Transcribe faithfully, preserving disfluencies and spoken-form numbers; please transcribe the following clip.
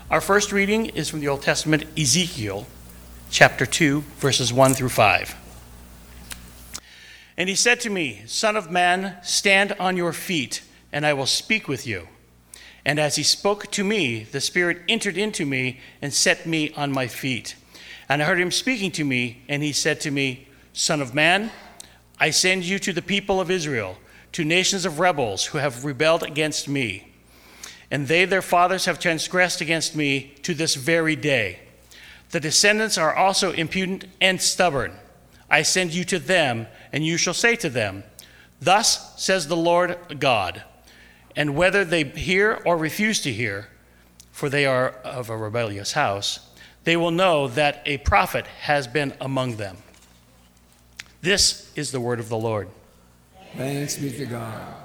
Our first reading is from the Old Testament, Ezekiel, chapter two, verses one through five. And he said to me, Son of man, stand on your feet, and I will speak with you. And as he spoke to me, the Spirit entered into me and set me on my feet. And I heard him speaking to me, and he said to me, Son of man, I send you to the people of Israel, to nations of rebels who have rebelled against me. And they, their fathers, have transgressed against me to this very day. The descendants are also impudent and stubborn. I send you to them, and you shall say to them, Thus says the Lord God. And whether they hear or refuse to hear, for they are of a rebellious house, they will know that a prophet has been among them. This is the word of the Lord. Thanks be to God.